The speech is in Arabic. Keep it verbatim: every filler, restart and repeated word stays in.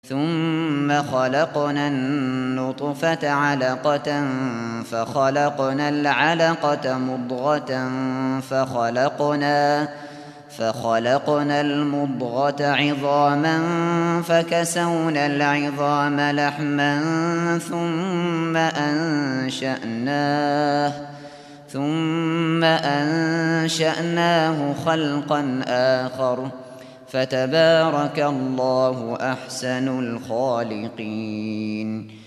ثم خلقنا النطفة علقة فخلقنا العلقة مضغة فخلقنا فخلقنا المضغة عظاما فكسونا العظام لحما ثم أنشأناه ثم أنشأناه خلقا آخر فتبارك الله أحسن الخالقين.